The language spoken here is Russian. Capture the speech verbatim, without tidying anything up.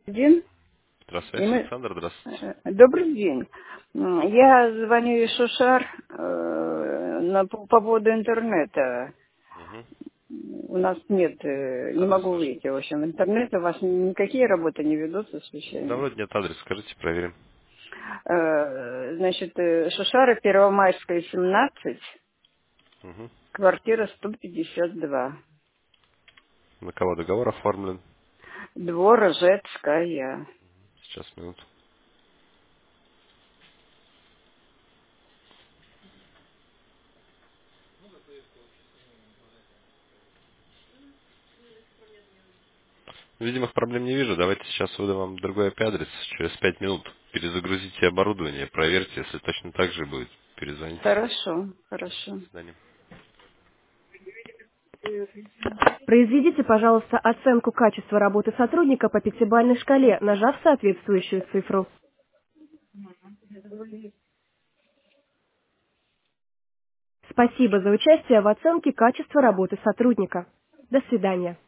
День. И Здравствуйте, мы... Александр, здравствуйте. э, Добрый день. М, Я звоню из Шушар э, на, по поводу интернета. Мгм. У нас нет, э, не Адрес могу ваш. выйти, в общем, в интернет. У вас никакие работы не ведутся Да, случайно. вроде нет адрес, скажите, проверим. Э, Значит, э, Шушара, Первомайская, семнадцать, Мгм. квартира сто пятьдесят два. На кого договор оформлен? Двор Ржецкая. Сейчас, минуту. Видимых проблем не вижу. Давайте сейчас выдам вам другой I P адрес. Через пять минут перезагрузите оборудование. Проверьте, если точно так же будет. Перезвоните. Хорошо, До хорошо. свидания. Произведите, пожалуйста, оценку качества работы сотрудника по пятибалльной шкале, нажав соответствующую цифру. Спасибо за участие в оценке качества работы сотрудника. До свидания.